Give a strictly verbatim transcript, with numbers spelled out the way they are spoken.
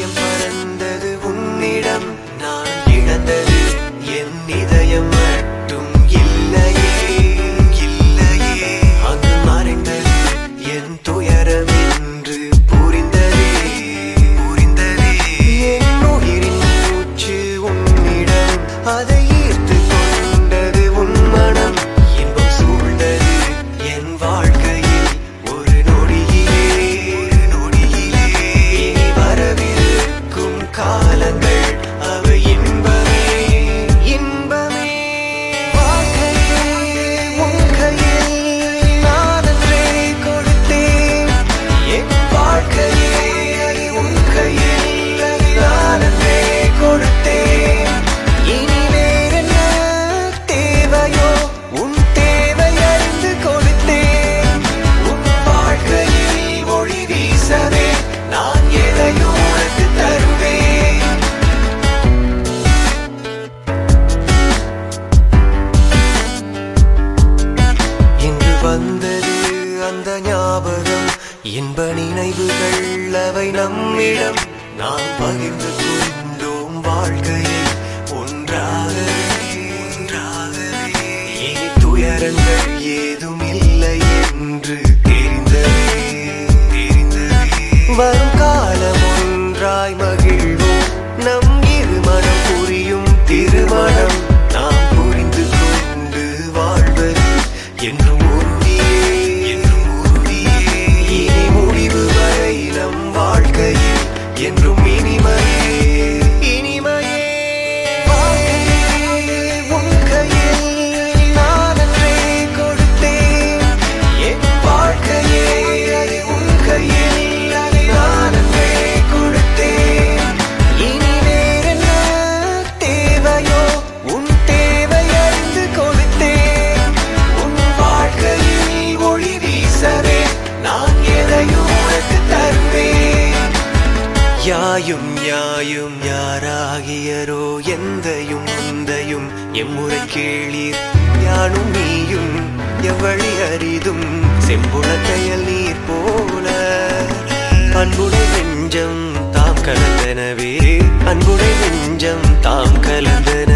இதயம் பறந்தது உன்னிடம் நான் இழந்தது என் இதயம் மட்டும் இல்லையே இல்லையே அங்கு மறைந்தது என் துயரம் என்று புரிந்ததே புரிந்ததே என் உயிரின் மூச்சு உன்னிடம் அதை ஈர்த்து கொண்டது உன் மனம் இன்பம் சூழ்ந்தது என் வாழ்க்கையில் ஒரு நொடியிலே ஒரு நொடியிலே இனி வரவிருக்கும் காலங்கள் அவை இன்பமே இன்பமே வாழ்க்கையே உன் கையில் நானன்றே கொடுத்தேன் என் வாழ்க்கையே உன் கையில் நானன்றே கொடுத்தேன் இனி வேறென்ன தேவையோ உன் தேவை அறிந்து கொடுத்தேன் உன் வாழ்க்கையில் ஒளி வீசவே நான் எதையும் உனக்கு தருவேன் இன்று வந்தது அந்த ஞாபகம் இன்ப நினைவுகள் அவை நம்மிடம் நாம் பகிர்ந்து கொண்டோம் வாழ்க்கையை ஒன்றாகவே ஒன்றாகவே இனி துயரங்கள் ஏதும் இல்லை என்று தெரிந்ததே தெரிந்ததே வரும் காலம் ஒன்றாய் மகிழ்வோம் நம் இரு மனம் புரியும் திருமணம் நாம் புரிந்து கொண்டு வாழ்வது என்றும் உறுதியே என்றும் உறுதியே இனி முடிவு வரை நம் வாழ்க்கையில் என்றும் இனிமையே இனிமையே வாழ்க்கையே உன் கையில் நானன்றே கொடுத்தேன் என் வாழ்க்கையே உன் கையில் நானன்றே கொடுத்தேன் இனி வேறென்ன தேவையோ உன் தேவை அறிந்து கொடுத்தேன் உன் வாழ்க்கையில் ஒளி வீசவே நான் எதையும் உனக்கு தருவேன் யாயும் யாயும் யாராகியரோ எந்தையும் முந்தையும் எம்முறை கேளீர் யானும் நீயும் எவ்வழி அரிதும் செம்புளத்தையல் நீர் போல அன்புடை நெஞ்சம் தாம் கலந்தனவே அன்புடை நெஞ்சம் தாம் கலந்தன